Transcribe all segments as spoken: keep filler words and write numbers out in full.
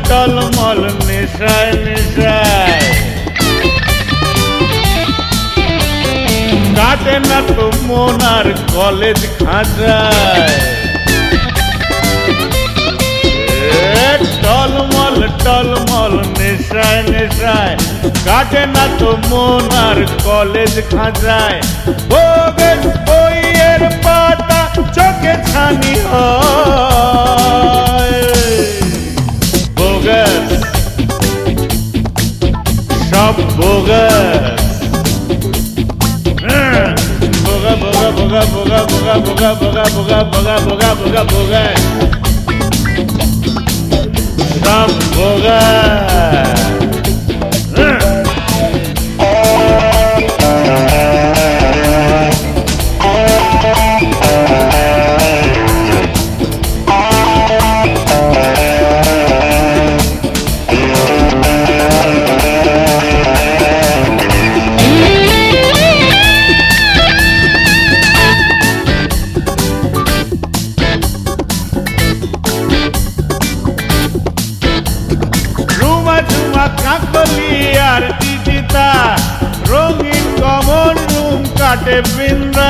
টলমল নেশায় নেশায় কাটে না তো মন আর কলেজ খাঁচায় টলমল টলমল নেশায় নেশায় কাটে না তো মন আর কলেজ খাঁচায় ভোগের বইয়ের পাতা চোখে ছানি হয় ভোগের সব ভোগের boga boga boga boga boga boga boga boga boga boga boga boga stop boga কাকলি আর টিটিতা রঙিন কমন রুম কাটে বৃন্দা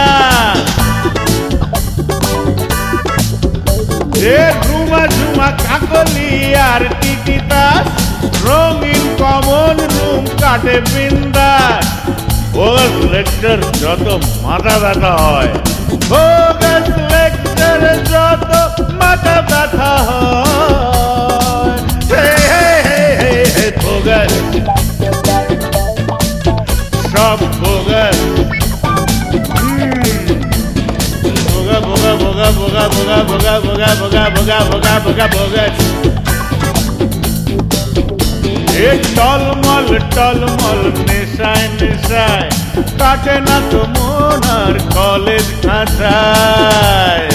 এ ঝুমা ঝুমা কাকলি আর টিটিতা রঙিন কমন রুম কাটে বৃন্দা ওর লেকচার যত মাথা ব্যথা হয় ওর লেকচার যত মাথা ব্যথা হয় ভোগের সব ভোগের ভোগা ভোগা ভোগা ভোগা ভোগা ভোগা ভোগা ভোগা ভোগা ভোগা ভোগা ভোগের এ টলমল টলমল নেশায় নেশায় কাটে না তো মন আর কলেজ খাঁচায়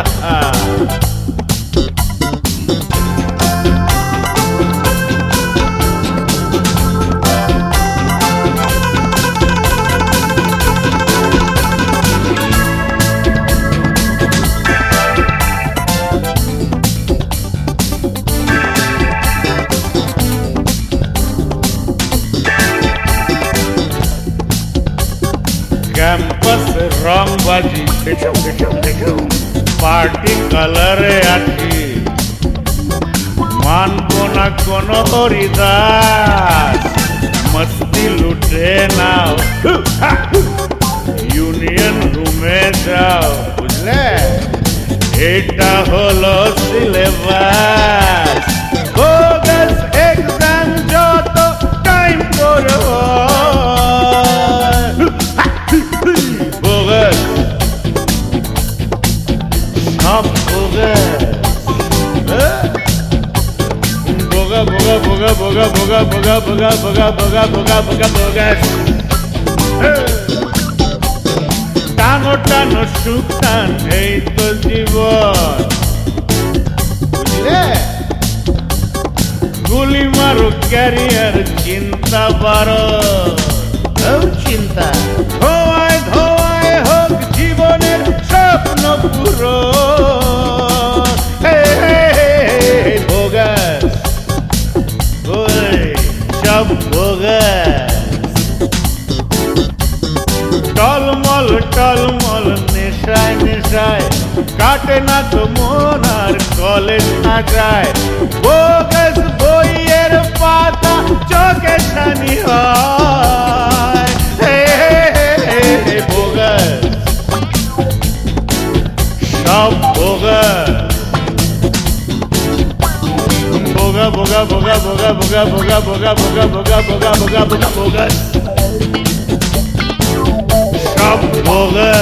ক্যাম্পাস রংবাজি পার্টি কালারে আছি মানবো না কোনো হরিদাস মস্তি লুটে নাও ইউনিয়ন রুমে যাও বুঝলে এটা হলো সিলেবাস বোগাস এক্সাম যত টাইম করবো সব ভোগের boga boga boga boga boga boga boga boga boga boga boga boga টানো টানো সুখ টান এই তো জীবন বুঝলে গুলি মারো ক্যারিয়ার চিন্তা বারো চিন্তা ধোয়ায় ধোয়ায় হোক জীবনের স্বপ্ন পুরো ভোগাস সব ভোগাস টলমল টলমল নেশায় নেশায় কাটে না তো মন আর কলেজ না যায় ভোগাস বইয়ের পাতা চোখে ছানি হয় ভোগাস সব ভোগাস boga boga boga boga boga boga boga boga boga boga boga boga boga সব boga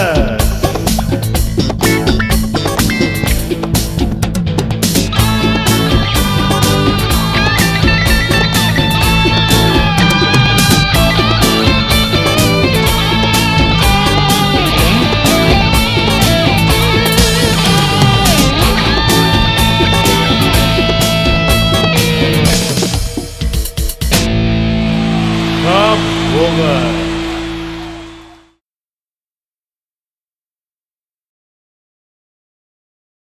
Boga.